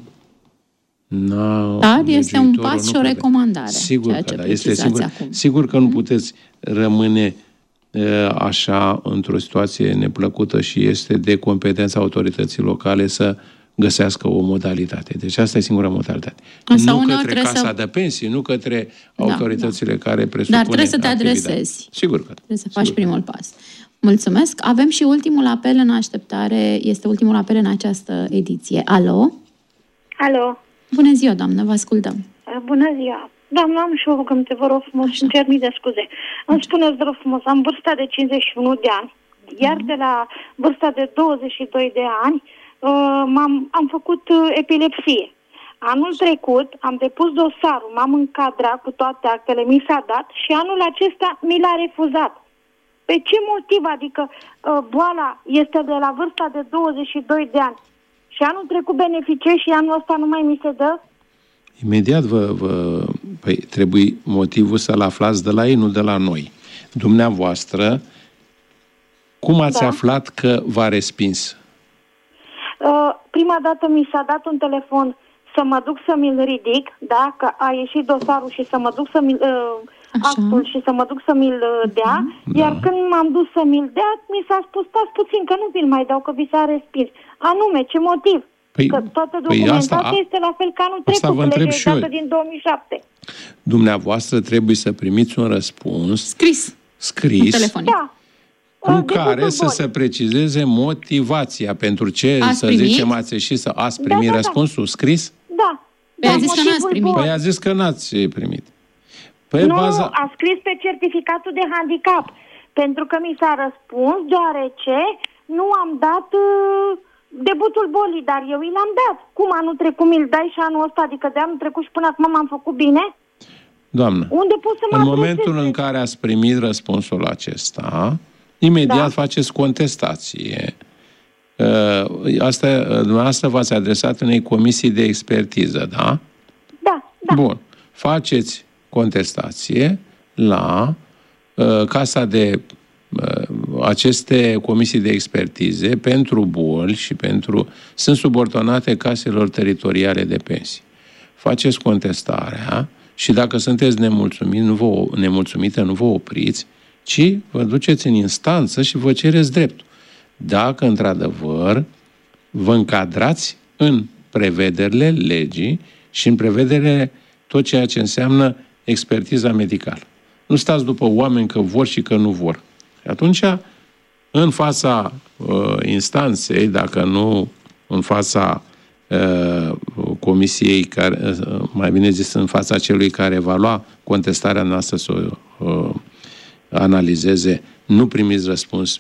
n-a, dar este un pas și o recomandare. Sigur că da, este sigur, sigur că nu puteți rămâne așa într-o situație neplăcută și este de competența autorității locale să găsească o modalitate. Deci asta e singura modalitate. Însă nu către casa să... de pensii, nu către autoritățile da, da. care presupune Dar trebuie să te adresezi. Sigur că Trebuie să faci sigur. primul pas. Mulțumesc. Avem și ultimul apel în așteptare. Este ultimul apel în această ediție. Alo? Alo? Bună ziua, doamnă, vă ascultăm. Bună ziua. Doamna, am și o rugăminte, vă rog frumos, îmi cer mii de scuze. Îmi spuneți, vă rog frumos, am vârsta de cincizeci și unu de ani, iar de la vârsta de douăzeci și doi de ani m-am, am făcut epilepsie. Anul trecut am depus dosarul, m-am încadrat cu toate actele, mi s-a dat și anul acesta mi l-a refuzat. Pe ce motiv? Adică boala este de la vârsta de douăzeci și doi de ani și anul trecut beneficiez și anul ăsta nu mai mi se dă? Imediat vă, vă păi, trebuie motivul să-l aflați de la ei, nu de la noi. Dumneavoastră Cum ați Da. aflat că v-a respins? Uh, prima dată mi s-a dat un telefon să mă duc să mi-l ridic, da, că a ieșit dosarul și să mă duc să mi-l, uh, actul și să mă duc să mi-l uh, dea, Da. iar când m-am dus să mi-l dea, mi s-a spus, stați puțin, că nu vi-l mai dau, că vi s-a respins. Anume, ce motiv? Păi, că toată păi documentația asta, este la fel ca anul asta trecut, vă întreb legea și eu. dată din două mii șapte. Dumneavoastră trebuie să primiți un răspuns Scris. scris Telefonic. Da. în Uh, care debutul să bolii. se precizeze motivația pentru ce, Ați să primit? zicem, ați ieșit să ați primit da, da. răspunsul scris? Da. Păi Da, a zis că n-ați motivul primit. bolii. Păi a zis că n-ați primit. Pe Nu, baza... a scris pe certificatul de handicap, pentru că mi s-a răspuns deoarece nu am dat uh, debutul bolii, dar eu i l-am dat. Cum anul trecut mi-l dai și anul ăsta, adică de anul trecut și până acum m-am făcut bine? Doamnă, Unde pot să mă în adresez? momentul în care ați primit răspunsul acesta, imediat Da. faceți contestație. Uh, Asta, uh, dumneavoastră v-ați adresat unei comisii de expertiză, da? Da, da. Bun. Faceți contestație la uh, casa de uh, aceste comisii de expertize pentru boli și pentru... sunt subordonate caselor teritoriale de pensii. Faceți contestarea și dacă sunteți nemulțumiți, nu vă, nemulțumite, nu vă opriți, ci vă duceți în instanță și vă cereți dreptul. Dacă, într-adevăr, vă încadrați în prevederile legii și în prevederile tot ceea ce înseamnă expertiza medicală. Nu stați după oameni că vor și că nu vor. Atunci, în fața uh, instanței, dacă nu în fața uh, comisiei, care, uh, mai bine zis, în fața celui care va lua contestarea noastră să o uh, analizeze, nu primiți răspuns.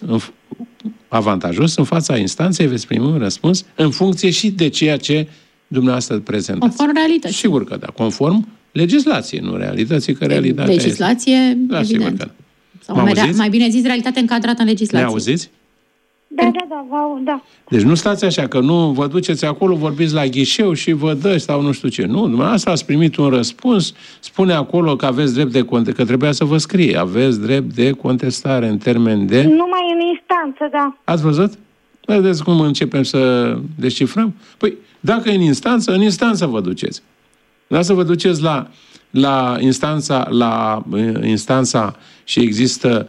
Avantajos, în fața instanței veți primi un răspuns în funcție și de ceea ce dumneavoastră prezentați. Conform realității. Sigur că da. Conform legislației, nu realității, că realitatea Legislație, este... Da, sigur evident. că da. Sau Mă mai, auziți? mai bine zis, realitate încadrată în legislație. Ne auziți? Da, da, da, vă, da. Deci nu stați așa, că nu vă duceți acolo, vorbiți la ghișeu și vă dă sau nu știu ce. Nu, dumneavoastră ați primit un răspuns, spune acolo că aveți drept de contestare, că trebuia să vă scrie, aveți drept de contestare în termen de... Numai în instanță, da. Ați văzut? Vedeți cum începem să descifrăm? Păi, dacă e în instanță, în instanță vă duceți. Da, să vă duceți la, la, instanța, la instanța și există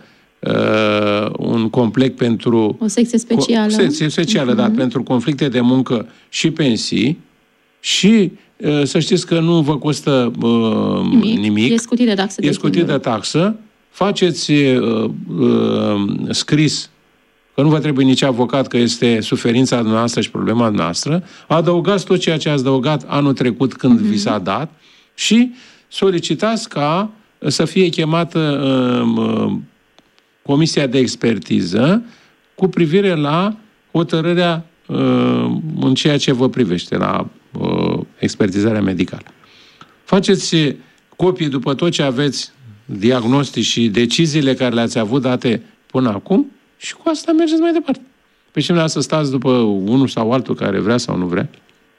uh, un complet pentru... O secție specială. O secție specială, uh-huh. dar pentru conflicte de muncă și pensii și uh, să știți că nu vă costă uh, nimic. nimic. E scutit de taxă. E scutit de taxă. Faceți uh, uh, scris că nu vă trebuie nici avocat, că este suferința noastră și problema noastră, adăugați tot ceea ce ați adăugat anul trecut când mm-hmm. vi s-a dat și solicitați ca să fie chemată uh, comisia de expertiză cu privire la hotărârea uh, în ceea ce vă privește, la uh, expertizarea medicală. Faceți copii după tot ce aveți diagnostic și deciziile care le-ați avut date până acum și cu asta mergeți mai departe. Pe ce vrea să stați după unul sau altul care vrea sau nu vrea?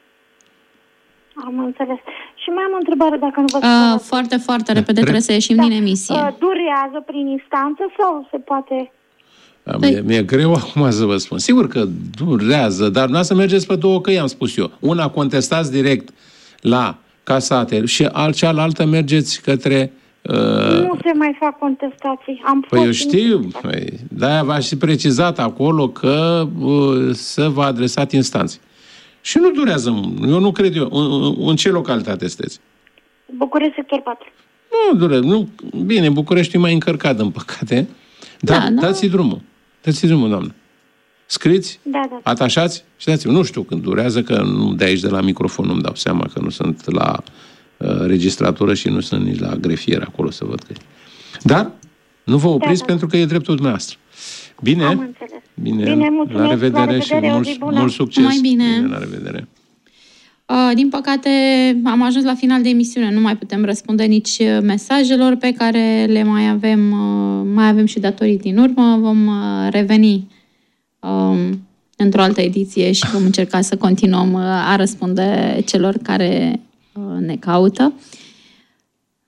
Am înțeles. Și mai am o întrebare, dacă nu vă uh, Foarte, foarte repede, Re- trebuie să ieșim da. din emisie. Uh, durează prin instanță sau se poate... Da, mi-e, mi-e greu acum să vă spun. Sigur că durează, dar nu să mergeți pe două căi, am spus eu. Una, contestați direct la Casa și al cealaltă mergeți către... Uh... Nu se mai fac contestații. Am păi fost eu știu, păi, de-aia v-aș și precizat acolo că uh, să vă adresați instanței. Și nu durează, eu nu cred eu. În, în ce localitate sunteți? București, sector patru. Nu durează, nu. Bine, București e mai încărcat, în păcate. Dar da, da. dați-i drumul. Dați-i drumul, doamnă. Scriți, da, da. atașați și dați-i. Nu știu când durează, că nu de aici, de la microfon, nu-mi dau seama că nu sunt la uh, registratură și nu sunt nici la grefier acolo să văd că e. Dar nu vă opriți da, da. pentru că e dreptul dumneavoastră. Bine? Am înțeles. Bine, bine mulțumesc, la revedere, la revedere și mult, mult succes. Mai bine. bine la revedere. Uh, din păcate, am ajuns la final de emisiune. Nu mai putem răspunde nici mesajelor pe care le mai avem, uh, mai avem și datorii din urmă. Vom uh, reveni uh, într-o altă ediție și vom încerca să continuăm uh, a răspunde celor care uh, ne caută.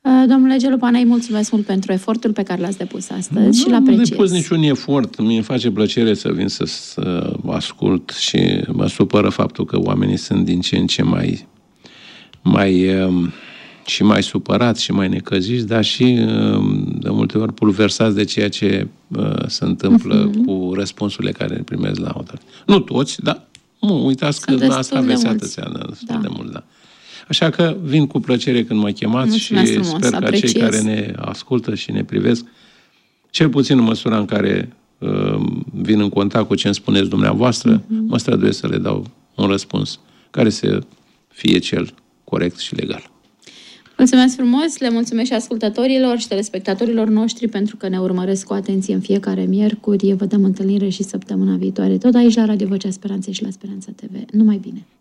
Domnule Gelu Panai, mulțumesc mult pentru efortul pe care l-ați depus astăzi și l-apreciez. Nu depus niciun efort. Mie îmi face plăcere să vin să, să ascult și mă supără faptul că oamenii sunt din ce în ce mai, mai și mai supărați și mai necăziți, dar și de multe ori pulversați de ceea ce se întâmplă uh-huh. cu răspunsurile care le primesc la hotărâre. Nu toți, dar nu uitați sunt că asta aveți atâția da. de mult, da. Așa că vin cu plăcere când mă chemați. Mulțumesc și frumos, sper că apreciez. Cei care ne ascultă și ne privesc, cel puțin în măsura în care uh, vin în contact cu ce îmi spuneți dumneavoastră, uh-huh. mă străduiesc să le dau un răspuns care să fie cel corect și legal. Mulțumesc frumos, le mulțumesc și ascultătorilor și telespectatorilor noștri pentru că ne urmăresc cu atenție în fiecare miercuri. Vă dăm întâlnire și săptămâna viitoare, tot aici la Radio Vocea Speranței și la Speranța T V. Numai bine!